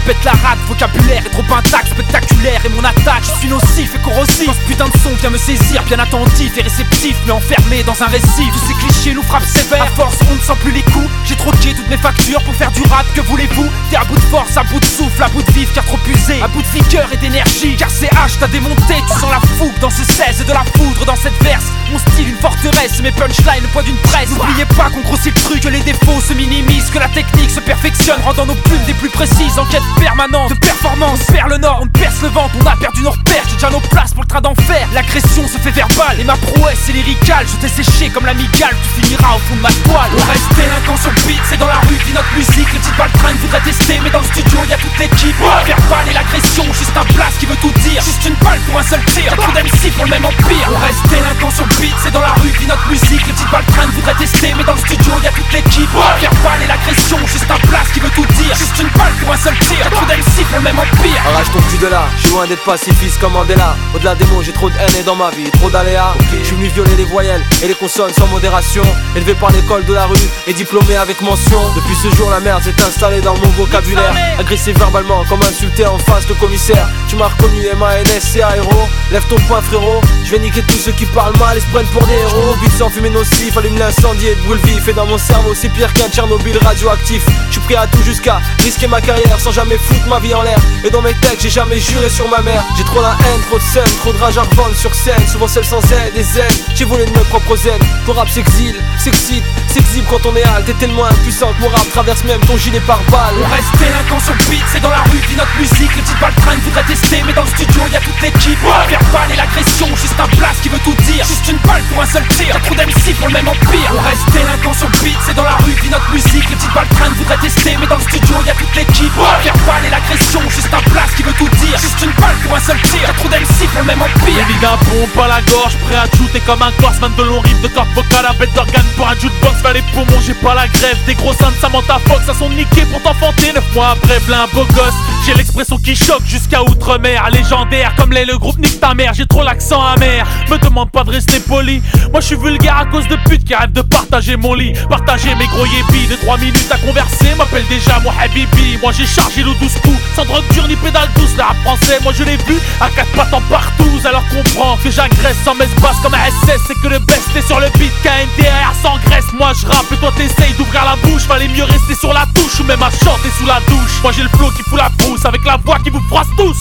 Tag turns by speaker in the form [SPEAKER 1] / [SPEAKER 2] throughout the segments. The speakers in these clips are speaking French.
[SPEAKER 1] pète la rate, vocabulaire est trop intact, spectaculaire. Et mon attaque, je suis nocif et corrosif. Quand ce putain de son vient me saisir, bien attentif et réceptif, mais enfermé dans un récif. Tous ces clichés nous frappent sévère. À force, on ne sent plus les coups. J'ai troqué toutes mes factures pour faire du rap, que voulez-vous? T'es à bout de force, à bout de souffle, à bout de vif, car trop usé, à bout de vigueur et d'énergie. Car CH t'a démonté, tu sens la fougue dans ce 16 et de la foudre dans cette verse. Mon style une forteresse, mes punchlines le poids d'une presse. N'oubliez pas qu'on grossit le truc, que les défauts se minimisent, que la technique se perfectionne, rendant nos plumes des plus précises. En quête permanente de performance, vers le nord, on perce le ventre, on a perdu nos repères. J'ai déjà nos places pour le train d'enfer. L'agression se fait verbale et ma prouesse est lyricale. Je t'ai séché comme l'amigale, tu finiras au fond de ma toile. On reste délinquant sur le beat, c'est dans la rue, vit notre musique. Les petites balles traînent, voudraient tester, mais dans le studio y a toute l'équipe. Verbal et l'agression, juste un blast qui veut tout dire. Juste une balle pour un seul tir, trop d'MC pour le même empire. On reste délinquant sur le beat, c'est dans la rue, vit notre musique. Les petites balles traînent, voudraient tester, mais dans le studio y a toute l'équipe. Verbal et l'agression, juste un blast qui veut tout dire. Juste une balle pour un seul tir, trop d'MC pour le même empire.
[SPEAKER 2] Arrache ton cul de là, je suis loin d'être pacifiste comme Mandela. Au-delà des mots, j'ai trop de haine et dans ma vie, trop d'aléas. Je suis venu violer les voyelles et les consonnes sans modération. Élevé par l'école de la rue et diplômé avec mention. Depuis ce jour, la merde s'est installée dans mon vocabulaire. Agressé verbalement, comme insulté en face le commissaire. Tu m'as reconnu, MANSCA héros. Lève ton poing frérot, je vais niquer tous ceux qui parlent mal et se prennent pour des héros. But sans fumée nocif, allume l'incendie et de brûle vif. Et dans mon cerveau, c'est pire qu'un Tchernobyl radioactif. Je suis prêt à tout jusqu'à risquer ma carrière sans jamais foutre ma vie en l'air. Et dans mes textes, j'ai jamais juré sur ma mère. J'ai trop la haine, trop de scène, trop de rage à revendre sur scène. Souvent seul sans aide et zen. J'ai volé de mes propres ailes. Ton rap s'exile, s'excite, s'exhibe quand on est hal. T'es tellement impuissant que mon rap traverse même ton gilet par balle.
[SPEAKER 1] On reste délinquant sur le beat, c'est dans la rue, vit notre musique. Les petites balles traînent, voudraient tester, mais dans le studio y a toute l'équipe. Verbal et l'agression, juste un blast qui veut tout dire. Juste une balle pour un seul tir, trop d'MC pour le même empire. On reste délinquant sur le beat, c'est dans la rue, vit notre musique. Les petites balles traînent, voudraient tester, mais dans le studio y a toute l'équipe. Verbal et l'agression, juste un blast qui veut tout dire. Juste une balle pour un seul tir, trop d'MC pour le même empire.
[SPEAKER 3] Les d'un pompe à la gorge, prêt à shooter comme un corseman de long riff de cordes vocales à bête d'organe pour un jukebox. Vers les poumons, j'ai pas la grève. Des gros seins de Samantha Fox, ça sont niqués pour t'enfanter. 9 mois après, v'là un beau gosse. J'ai l'expression qui choque jusqu'à outre-mer. Légendaire comme le groupe nique ta mère. J'ai trop l'accent amer, me demande pas de rester poli. Moi je suis vulgaire à cause de putes qui rêvent de partager mon lit. Partager mes gros yébis de 3 minutes à converser. M'appelle déjà mon habibi. Moi j'ai chargé le 12 coups, sans drogue dure ni pédale douce. Le rap français, moi je l'ai vu à 4 pattes en partout. Alors comprends que j'agresse sans messe basse comme un SS. C'est que le best est sur le beat, KNDR sans graisse. Moi je rappe et toi t'essayes d'ouvrir la bouche. Fallait mieux rester sur la touche ou même à chanter sous la douche. Moi j'ai le flow qui fout la brousse avec la voix qui vous froisse tous.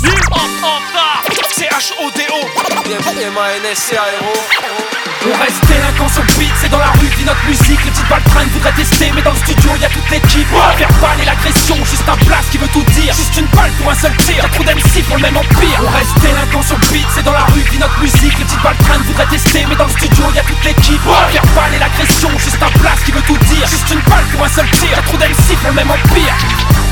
[SPEAKER 1] CHODO,
[SPEAKER 2] MANSCA héros.
[SPEAKER 1] on reste délinquant sur le beat, c'est dans la rue, vit notre musique. Les petites balles traînent, voudraient tester, mais dans le studio y a toute l'équipe. Verbal et l'agression, juste un blast qui veut tout dire. Juste une balle pour un seul tir, trop d'MC pour le même empire. On reste délinquant sur le beat, c'est dans la rue, vit notre musique. Les petites balles traînent, voudraient tester, mais dans le studio y a toute l'équipe. Verbal et l'agression, juste un blast qui veut tout dire. Juste une balle pour un seul tir, trop d'MC pour le même empire.